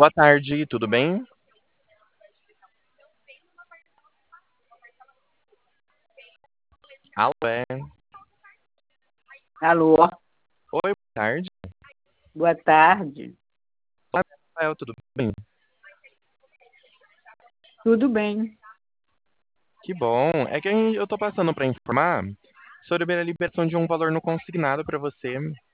Boa tarde, tudo bem? Alô, Alô, Oi, boa tarde. boa tarde. Olá, Rafael, tudo bem? Tudo bem? Que bom. É que eu tô passando para informar sobre a liberação de um valor no consignado para você.